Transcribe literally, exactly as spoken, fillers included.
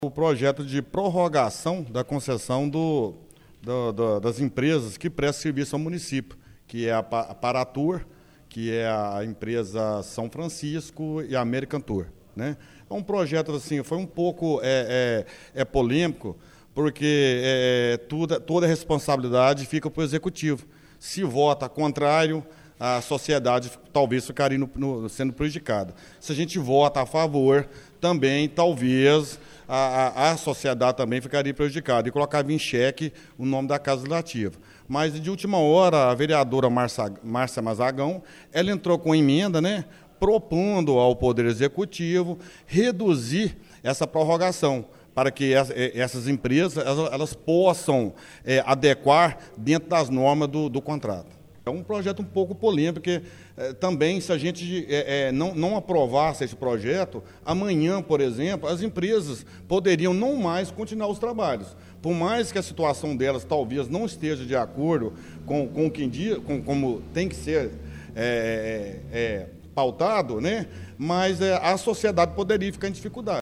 O projeto de prorrogação da concessão do, do, do, das empresas que prestam serviço ao município, que é a Paratur, que é a empresa São Francisco e a American Tour, né? É um projeto assim, foi um pouco é, é, é polêmico, porque é, toda, toda a responsabilidade fica para o executivo. Se vota contrário, a sociedade talvez ficaria no, no, sendo prejudicada. Se a gente vota a favor, também talvez a, a, a sociedade também ficaria prejudicada e colocava em xeque o nome da Casa Legislativa. Mas, de última hora, a vereadora Márcia, Márcia Mazagão, ela entrou com emenda, né, propondo ao Poder Executivo reduzir essa prorrogação, para que essas empresas elas, elas possam é, adequar dentro das normas do, do contrato. É um projeto um pouco polêmico, porque é, também, se a gente é, é, não, não aprovasse esse projeto, amanhã, por exemplo, as empresas poderiam não mais continuar os trabalhos. Por mais que a situação delas talvez não esteja de acordo com, com, quem dia, com como tem que ser é, é, pautado, né? Mas é, a sociedade poderia ficar em dificuldade.